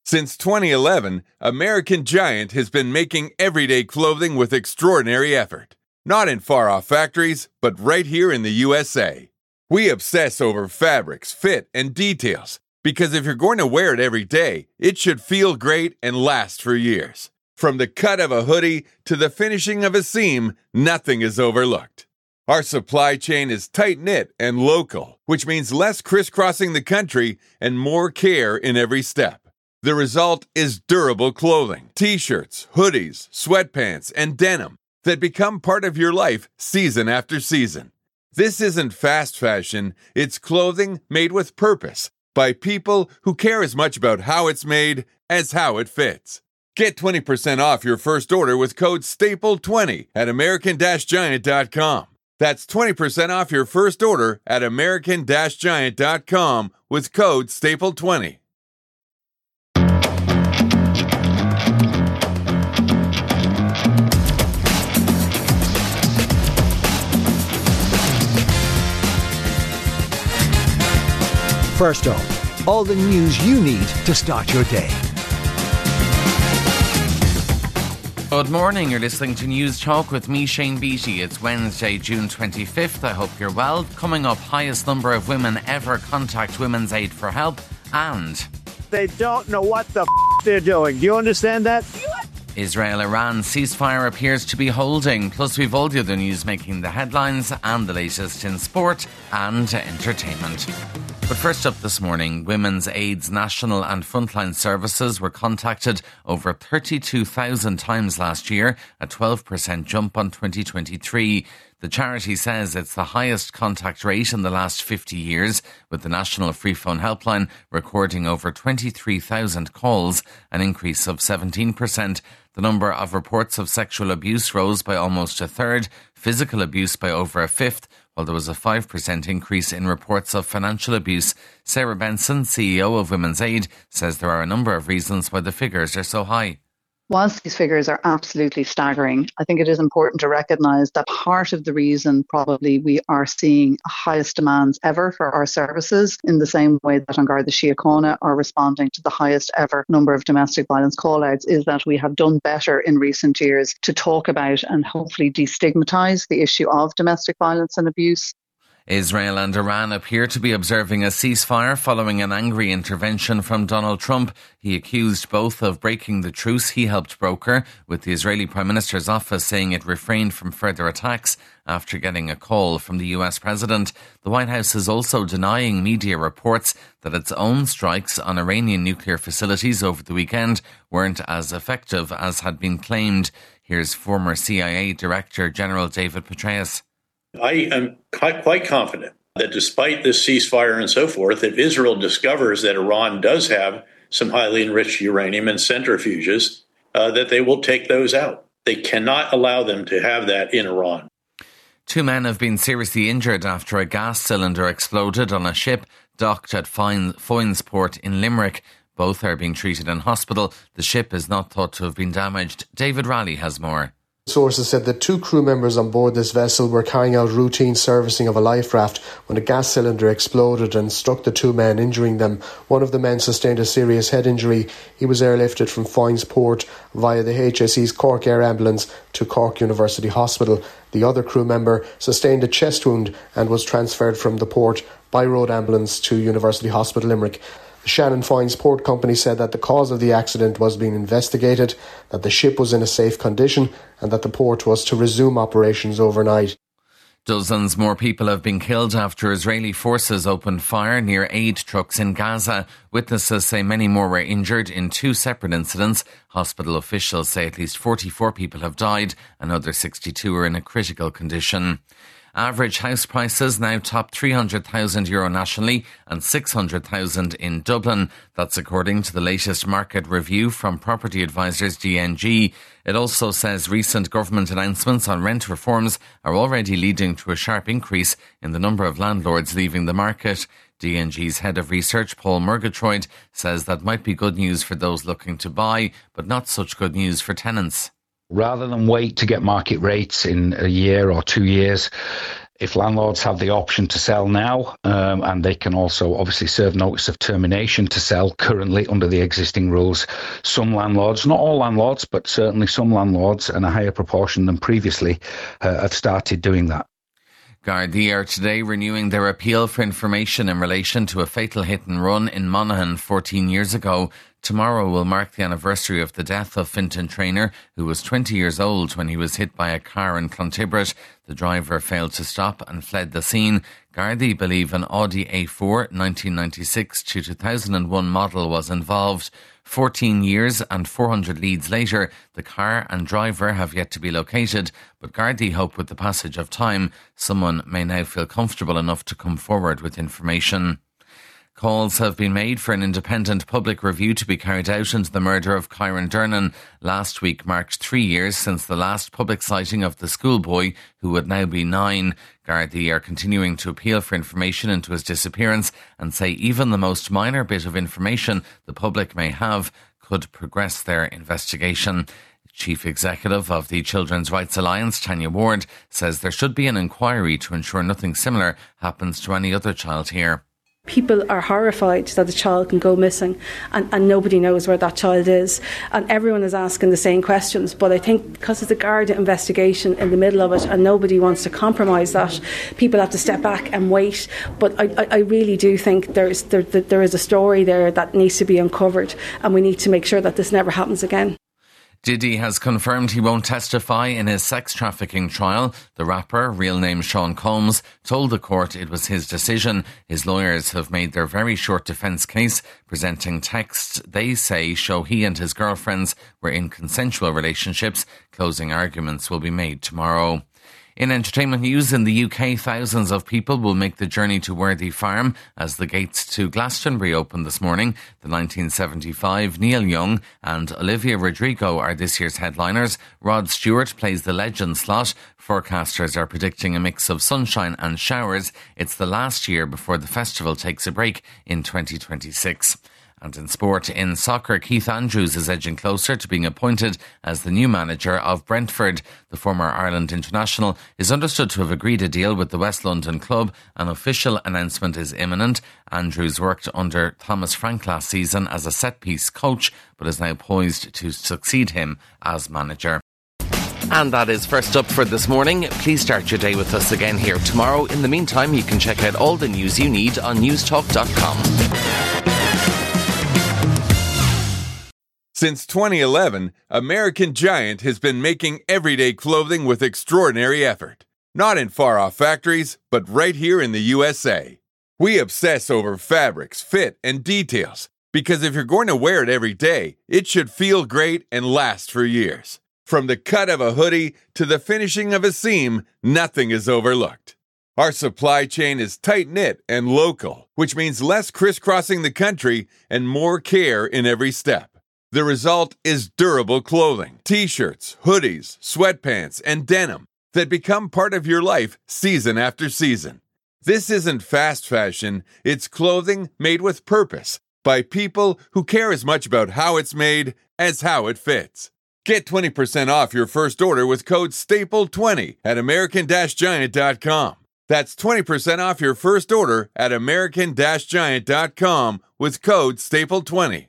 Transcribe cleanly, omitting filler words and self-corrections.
Since 2011, American Giant has been making everyday clothing with extraordinary effort. Not in far-off factories, but right here in the USA. We obsess over fabrics, fit, and details, because if you're going to wear it every day, it should feel great and last for years. From the cut of a hoodie to the finishing of a seam, nothing is overlooked. Our supply chain is tight-knit and local, which means less crisscrossing the country and more care in every step. The result is durable clothing, t-shirts, hoodies, sweatpants, and denim that become part of your life season after season. This isn't fast fashion, it's clothing made with purpose by people who care as much about how it's made as how it fits. Get 20% off your first order with code STAPLE20 at American-Giant.com. That's 20% off your first order at American-Giant.com with code STAPLE20. First up, all the news you need to start your day. Good morning, you're listening to News Talk with me, Shane Beattie. It's Wednesday, June 25th. I hope you're well. Coming up, highest number of women ever contact Women's Aid for help, and they don't know what the they're doing. Do you understand that? Israel-Iran ceasefire appears to be holding. Plus, we've all the other news making the headlines and the latest in sport and entertainment. But first up this morning, Women's Aid's national and frontline services were contacted over 32,000 times last year, a 12% jump on 2023. The charity says it's the highest contact rate in the last 50 years, with the National Free Phone Helpline recording over 23,000 calls, an increase of 17%. The number of reports of sexual abuse rose by almost a third, physical abuse by over a fifth, while there was a 5% increase in reports of financial abuse. Sarah Benson, CEO of Women's Aid, says there are a number of reasons why the figures are so high. Whilst these figures are absolutely staggering, I think it is important to recognise that part of the reason probably we are seeing highest demands ever for our services, in the same way that An Garda Síochána are responding to the highest ever number of domestic violence call-outs, is that we have done better in recent years to talk about and hopefully destigmatise the issue of domestic violence and abuse. Israel and Iran appear to be observing a ceasefire following an angry intervention from Donald Trump. He accused both of breaking the truce he helped broker, with the Israeli Prime Minister's office saying it refrained from further attacks after getting a call from the US President. The White House is also denying media reports that its own strikes on Iranian nuclear facilities over the weekend weren't as effective as had been claimed. Here's former CIA Director General David Petraeus. I am quite confident that despite this ceasefire and so forth, if Israel discovers that Iran does have some highly enriched uranium and centrifuges, that they will take those out. They cannot allow them to have that in Iran. 2 men have been seriously injured after a gas cylinder exploded on a ship docked at Foynes Port in Limerick. Both are being treated in hospital. The ship is not thought to have been damaged. David Raleigh has more. Sources said that 2 crew members on board this vessel were carrying out routine servicing of a life raft when a gas cylinder exploded and struck the 2 men, injuring them. One of the men sustained a serious head injury. He was airlifted from Foynes Port via the HSE's Cork Air Ambulance to Cork University Hospital. The other crew member sustained a chest wound and was transferred from the port by road ambulance to University Hospital Limerick. The Shannon Foynes Port Company said that the cause of the accident was being investigated, that the ship was in a safe condition and that the port was to resume operations overnight. Dozens more people have been killed after Israeli forces opened fire near aid trucks in Gaza. Witnesses say many more were injured in 2 separate incidents. Hospital officials say at least 44 people have died. Another 62 are in a critical condition. Average house prices now top €300,000 nationally and €600,000 in Dublin. That's according to the latest market review from property advisors DNG. It also says recent government announcements on rent reforms are already leading to a sharp increase in the number of landlords leaving the market. DNG's head of research, Paul Murgatroyd, says that might be good news for those looking to buy, but not such good news for tenants. Rather than wait to get market rates in a year or 2 years, If landlords have the option to sell now, and they can also obviously serve notice of termination to sell currently under the existing rules, some landlords, not all landlords, but certainly some landlords, and a higher proportion than previously, have started doing that. Gardaí are today renewing their appeal for information in relation to a fatal hit and run in Monaghan 14 years ago. Tomorrow will mark the anniversary of the death of Fintan Traynor, who was 20 years old when he was hit by a car in Clontibret. The driver failed to stop and fled the scene. Gardaí believe an Audi A4 1996 to 2001 model was involved. 14 years and 400 leads later, the car and driver have yet to be located, but Gardaí hope with the passage of time, someone may now feel comfortable enough to come forward with information. Calls have been made for an independent public review to be carried out into the murder of Kyran Durnan. Last week marked 3 years since the last public sighting of the schoolboy, who would now be 9. Gardaí are continuing to appeal for information into his disappearance and say even the most minor bit of information the public may have could progress their investigation. Chief Executive of the Children's Rights Alliance, Tanya Ward, says there should be an inquiry to ensure nothing similar happens to any other child here. People are horrified that a child can go missing and nobody knows where that child is, and everyone is asking the same questions. But I think because of the Garda investigation in the middle of it and nobody wants to compromise that, people have to step back and wait. But I really do think there is a story there that needs to be uncovered, and we need to make sure that this never happens again. Diddy has confirmed he won't testify in his sex trafficking trial. The rapper, real name Sean Combs, told the court it was his decision. His lawyers have made their very short defence case, presenting texts they say show he and his girlfriends were in consensual relationships. Closing arguments will be made tomorrow. In entertainment news, in the UK, thousands of people will make the journey to Worthy Farm as the gates to Glastonbury open this morning. The 1975 Neil Young and Olivia Rodrigo are this year's headliners. Rod Stewart plays the legend slot. Forecasters are predicting a mix of sunshine and showers. It's the last year before the festival takes a break in 2026. And in sport, in soccer, Keith Andrews is edging closer to being appointed as the new manager of Brentford. The former Ireland international is understood to have agreed a deal with the West London club. An official announcement is imminent. Andrews worked under Thomas Frank last season as a set-piece coach, but is now poised to succeed him as manager. And that is First Up for this morning. Please start your day with us again here tomorrow. In the meantime, you can check out all the news you need on newstalk.com. Since 2011, American Giant has been making everyday clothing with extraordinary effort. Not in far-off factories, but right here in the USA. We obsess over fabrics, fit, and details, because if you're going to wear it every day, it should feel great and last for years. From the cut of a hoodie to the finishing of a seam, nothing is overlooked. Our supply chain is tight-knit and local, which means less crisscrossing the country and more care in every step. The result is durable clothing, t-shirts, hoodies, sweatpants, and denim that become part of your life season after season. This isn't fast fashion, it's clothing made with purpose by people who care as much about how it's made as how it fits. Get 20% off your first order with code STAPLE20 at American-Giant.com. That's 20% off your first order at American-Giant.com with code STAPLE20.